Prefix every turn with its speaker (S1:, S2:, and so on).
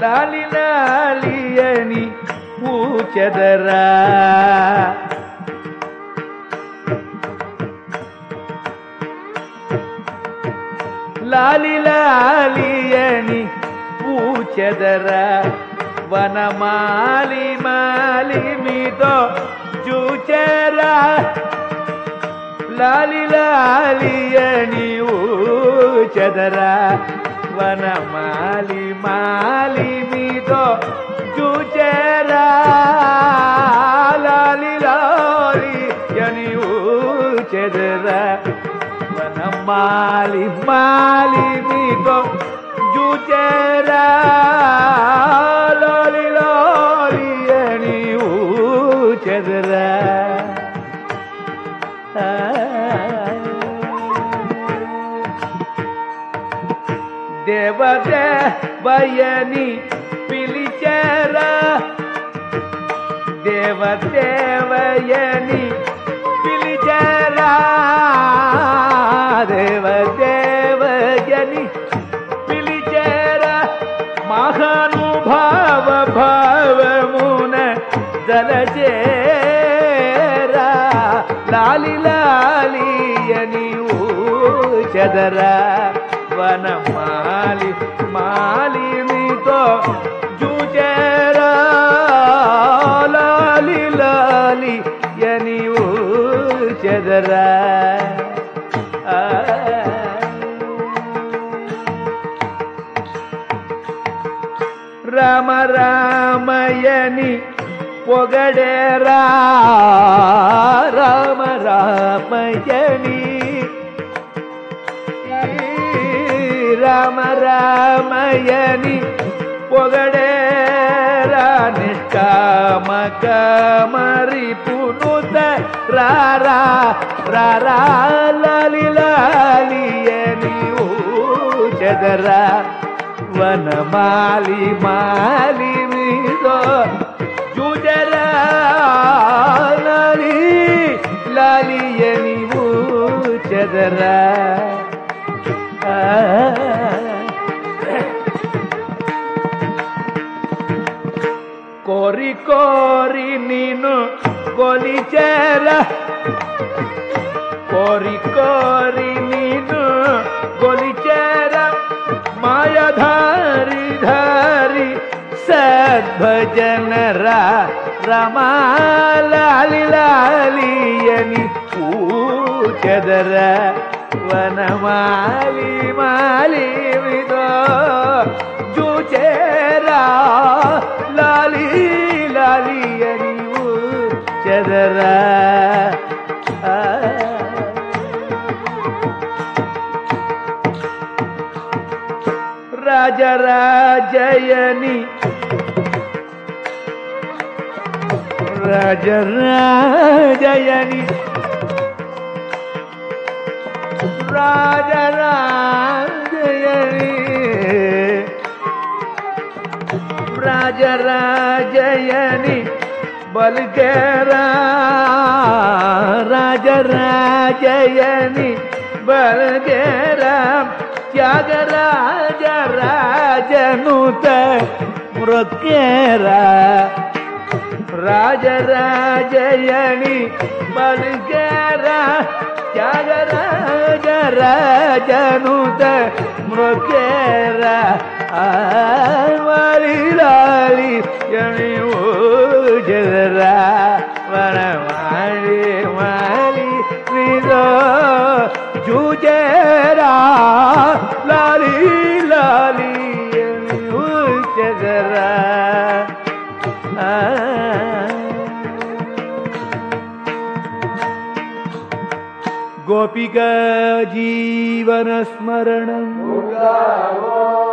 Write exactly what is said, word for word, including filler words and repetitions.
S1: లాలి లాలి అని ఊచెదరా లాలి లాలి అని ఊచెదరా వనమాలి మాలి మీతో చూచెరా లాలి లాలి అని ఊచెదరా వనమాలి మాలి మీతో చూచెరా లాలి లాలి అని ఊచెదరా వనమాలి మాలి మీతో చూచెరా లాలి లాలి అని ఊచెదరా దేవదేవయని పిలిచెరా దేవదేవయని పిలిచెరా దేవదేవయని పిలిచెరా మహానుభావ భావమున జలచేరా లాలి లాలి అని ఊచెదరా వనమాలి మాలి మీతో చూచెరా లాలి లాలి అని ఊచెదరా రామ రామయని పొగడేరా రామ రామయని రామ రామయని పొగడేరా నిష్కామ కమరి పునుత రారా రారా లాలి లాలి అని ఊచెదరా వనమాలి మాలి మీదో చూచెరా లాలి లాలి అని ఊచెదరా కోరి కోరి నిన్ను కొలిచెరా కోరి కోరి నిన్ను కొలిచెరా మాయధారి ధారి సద్భజన రా రమా లాలి లాలి అని ఊచెదరా వనమాలి మాలి మీదో చూచెరా లాలి లాలి అని ఊచెదరా రాజరాజయని రాజరాజయని రాజరాజయని రాజరాజయని బలికేరా రాజరాజయని బలికేరా త్యాగరాజ రాజనుత మృక్కేరా రాజరాజయని బలికేరా త్యాగరాజ రాజనుత మృక్కేరా మాలి లాలి అని ఊచెదరా వనమాలి మాలి మీదో చూచెరా లాలి లాలి అని ఊచెదరా గోపికా జీవన స్మరణం